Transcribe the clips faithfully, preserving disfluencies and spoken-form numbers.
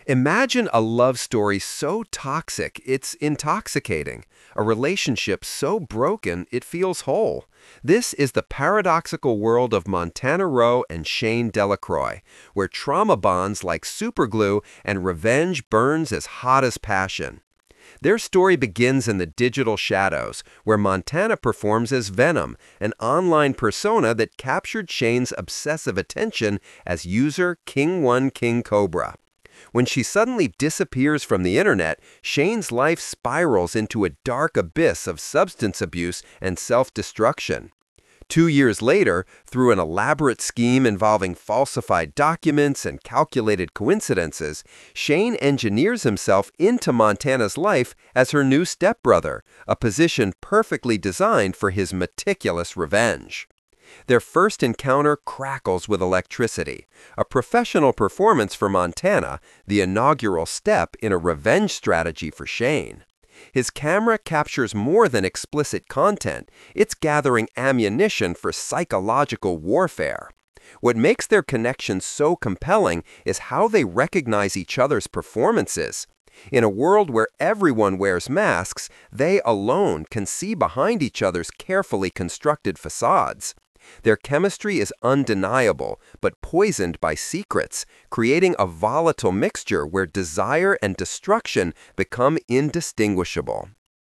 Imagine a love story so toxic it's intoxicating, a relationship so broken it feels whole. This is the paradoxical world of Montana Rose and Shane Delacroix, where trauma bonds like superglue and revenge burns as hot as passion. Their story begins in the digital shadows, where Montana performs as Venom, an online persona that captured Shane's obsessive attention as user King One King Cobra. When she suddenly disappears from the internet, Shane's life spirals into a dark abyss of substance abuse and self-destruction. Two years later, through an elaborate scheme involving falsified documents and calculated coincidences, Shane engineers himself into Montana's life as her new stepbrother, a position perfectly designed for his meticulous revenge. Their first encounter crackles with electricity, a professional performance for Montana, the inaugural step in a revenge strategy for Shane. His camera captures more than explicit content, it's gathering ammunition for psychological warfare. What makes their connection so compelling is how they recognize each other's performances. In a world where everyone wears masks, they alone can see behind each other's carefully constructed facades. Their chemistry is undeniable, but poisoned by secrets, creating a volatile mixture where desire and destruction become indistinguishable.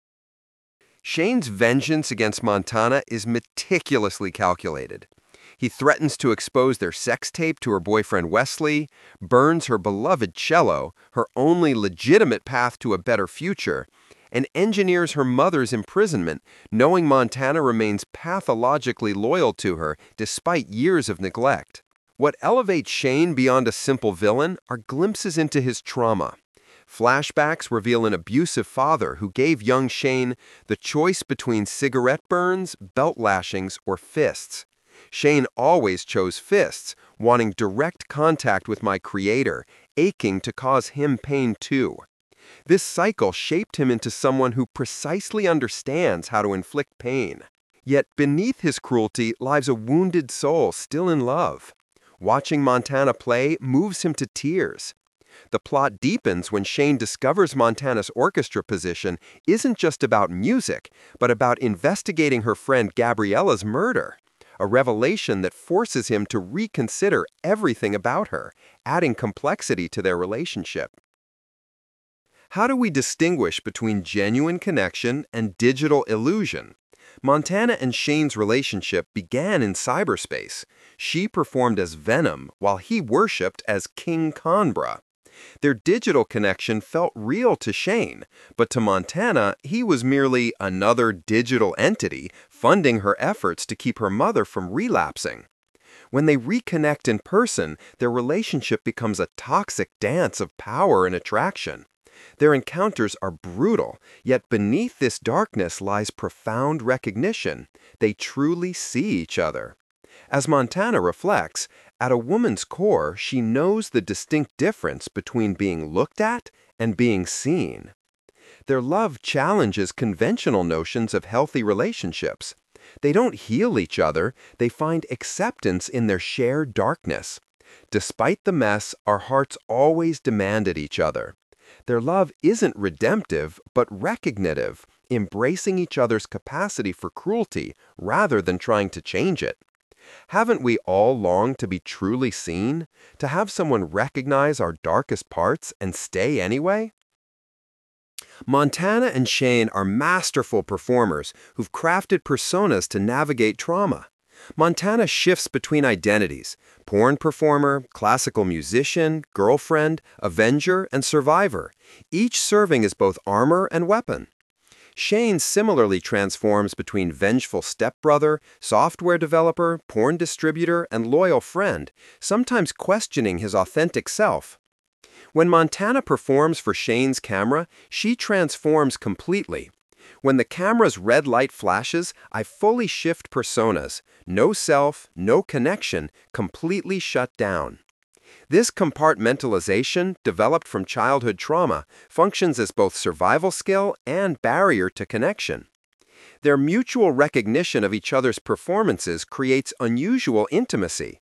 Shane's vengeance against Montana is meticulously calculated. He threatens to expose their sex tape to her boyfriend Wesley, burns her beloved cello, her only legitimate path to a better future, and engineers her mother's imprisonment, knowing Montana remains pathologically loyal to her despite years of neglect. What elevates Shane beyond a simple villain are glimpses into his trauma. Flashbacks reveal an abusive father who gave young Shane the choice between cigarette burns, belt lashings, or fists. Shane always chose fists, wanting direct contact with my creator, aching to cause him pain too. This cycle shaped him into someone who precisely understands how to inflict pain. Yet beneath his cruelty lies a wounded soul still in love. Watching Montana play moves him to tears. The plot deepens when Shane discovers Montana's orchestra position isn't just about music, but about investigating her friend Gabriella's murder. A revelation that forces him to reconsider everything about her, adding complexity to their relationship. How do we distinguish between genuine connection and digital illusion? Montana and Shane's relationship began in cyberspace. She performed as Venom, while he worshipped as King Cobra. Their digital connection felt real to Shane, but to Montana, he was merely another digital entity funding her efforts to keep her mother from relapsing. When they reconnect in person, their relationship becomes a toxic dance of power and attraction. Their encounters are brutal, yet beneath this darkness lies profound recognition. They truly see each other. As Montana reflects, at a woman's core, she knows the distinct difference between being looked at and being seen. Their love challenges conventional notions of healthy relationships. They don't heal each other, they find acceptance in their shared darkness. Despite the mess, our hearts always demanded each other. Their love isn't redemptive, but recognitive, embracing each other's capacity for cruelty rather than trying to change it. Haven't we all longed to be truly seen, to have someone recognize our darkest parts and stay anyway? Montana and Shane are masterful performers who've crafted personas to navigate trauma. Montana shifts between identities: porn performer, classical musician, girlfriend, avenger, and survivor, each serving as both armor and weapon. Shane similarly transforms between vengeful stepbrother, software developer, porn distributor, and loyal friend, sometimes questioning his authentic self. When Montana performs for Shane's camera, she transforms completely. When the camera's red light flashes, I fully shift personas. No self, no connection, completely shut down. This compartmentalization, developed from childhood trauma, functions as both survival skill and barrier to connection. Their mutual recognition of each other's performances creates unusual intimacy.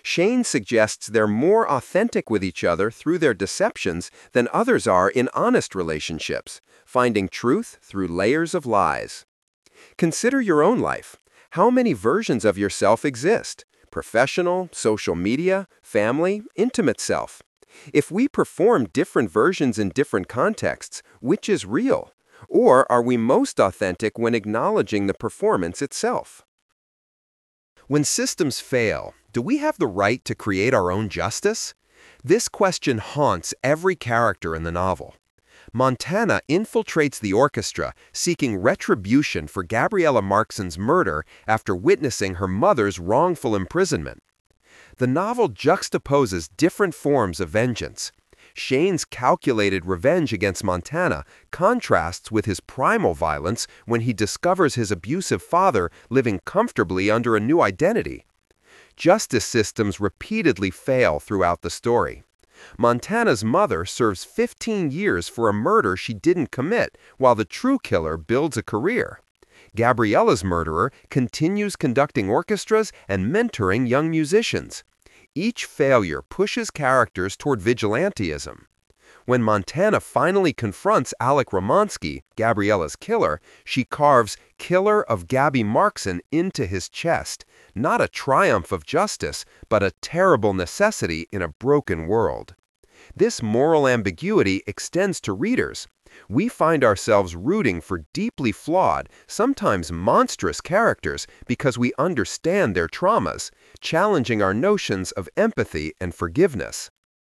Shane suggests they're more authentic with each other through their deceptions than others are in honest relationships, finding truth through layers of lies. Consider your own life. How many versions of yourself exist? Professional, social media, family, intimate self. If we perform different versions in different contexts, which is real? Or are we most authentic when acknowledging the performance itself? When systems fail, do we have the right to create our own justice? This question haunts every character in the novel. Montana infiltrates the orchestra, seeking retribution for Gabriella Markson's murder after witnessing her mother's wrongful imprisonment. The novel juxtaposes different forms of vengeance. Shane's calculated revenge against Montana contrasts with his primal violence when he discovers his abusive father living comfortably under a new identity. Justice systems repeatedly fail throughout the story. Montana's mother serves fifteen years for a murder she didn't commit, while the true killer builds a career. Gabriella's murderer continues conducting orchestras and mentoring young musicians. Each failure pushes characters toward vigilantism. When Montana finally confronts Alec Romansky, Gabriella's killer, she carves "Killer of Gabby Markson" into his chest, not a triumph of justice, but a terrible necessity in a broken world. This moral ambiguity extends to readers. We find ourselves rooting for deeply flawed, sometimes monstrous characters because we understand their traumas, challenging our notions of empathy and forgiveness.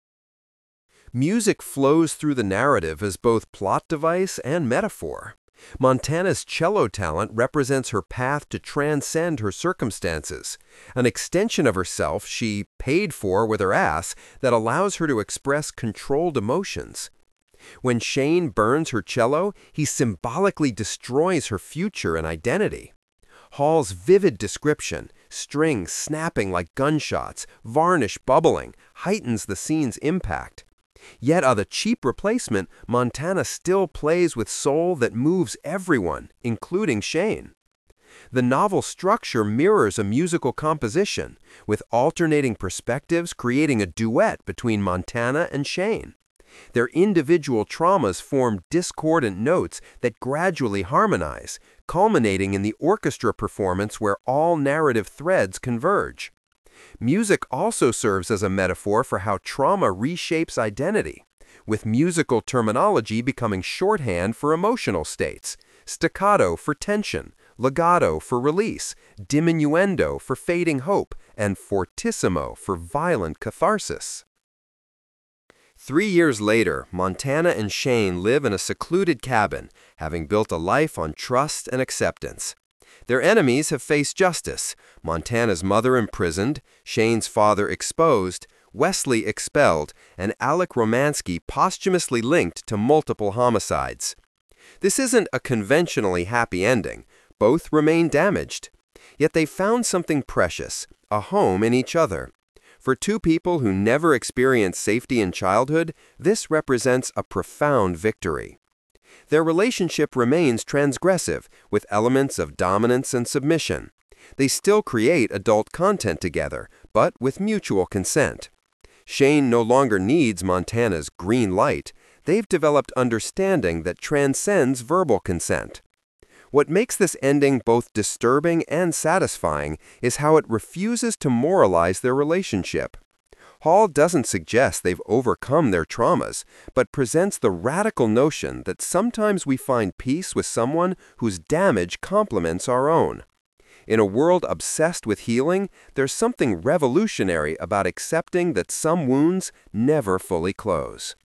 Music flows through the narrative as both plot device and metaphor. Montana's cello talent represents her path to transcend her circumstances, an extension of herself she paid for with her ass that allows her to express controlled emotions. When Shane burns her cello, he symbolically destroys her future and identity. Hall's vivid description, strings snapping like gunshots, varnish bubbling, heightens the scene's impact. Yet on the cheap replacement, Montana still plays with soul that moves everyone, including Shane. The novel structure mirrors a musical composition, with alternating perspectives creating a duet between Montana and Shane. Their individual traumas form discordant notes that gradually harmonize, culminating in the orchestra performance where all narrative threads converge. Music also serves as a metaphor for how trauma reshapes identity, with musical terminology becoming shorthand for emotional states, staccato for tension, legato for release, diminuendo for fading hope, and fortissimo for violent catharsis. Three years later, Montana and Shane live in a secluded cabin, having built a life on trust and acceptance. Their enemies have faced justice, Montana's mother imprisoned, Shane's father exposed, Wesley expelled, and Alec Romansky posthumously linked to multiple homicides. This isn't a conventionally happy ending. Both remain damaged. Yet they found something precious, a home in each other. For two people who never experienced safety in childhood, this represents a profound victory. Their relationship remains transgressive, with elements of dominance and submission. They still create adult content together, but with mutual consent. Shane no longer needs Montana's green light. They've developed understanding that transcends verbal consent. What makes this ending both disturbing and satisfying is how it refuses to moralize their relationship. Hall doesn't suggest they've overcome their traumas, but presents the radical notion that sometimes we find peace with someone whose damage complements our own. In a world obsessed with healing, there's something revolutionary about accepting that some wounds never fully close.